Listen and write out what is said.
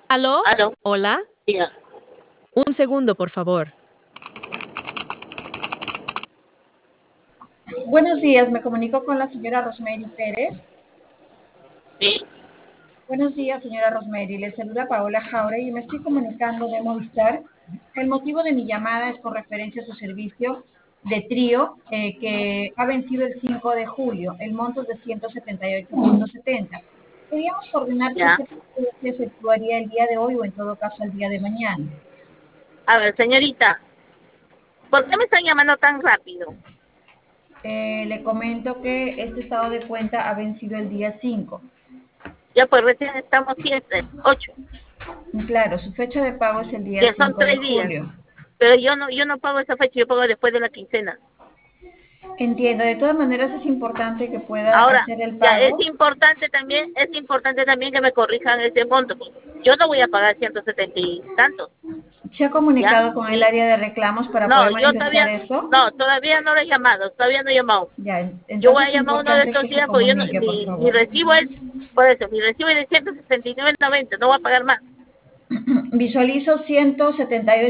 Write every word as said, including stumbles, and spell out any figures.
¿Aló? Aló, ¿Hola? diga. Un segundo, por favor. Buenos días, me comunico con la señora Rosemary Pérez. Sí, Buenos días, señora Rosemary. Le saluda Paola Jauregui y me estoy comunicando de Movistar. El motivo de mi llamada es con referencia a su servicio de trío eh, que ha vencido el cinco de julio. El monto es de ciento setenta y ocho punto setenta. Queríamos coordinar si ya. este servicio se efectuaría el día de hoy o en todo caso el día de mañana. A ver, señorita, ¿por qué me están llamando tan rápido? Eh, le comento que este estado de cuenta ha vencido el día cinco. Ya pues recién estamos siete, ocho, Claro, su fecha de pago es el día ya son cinco de tres días. julio. Pero yo no, yo no pago esa fecha, yo pago después de la quincena. Entiendo, de todas maneras es importante que pueda Ahora, hacer el ya es pago. importante también, es importante también que me corrijan ese monto. Pues. Yo no voy a pagar ciento setenta y tantos, ¿Se ha ¿ya? comunicado con el Mi- área de reclamos para no, poder yo manifestar todavía, esto? no, todavía no lo he llamado, todavía no he llamado. Ya, en- Yo voy a entonces es llamar uno de importante estos que se días porque yo no, comunique, por mi, mi favor. recibo es, por eso, mi recibo es de ciento sesenta y nueve noventa, no voy a pagar más. Visualizo ciento setenta y ocho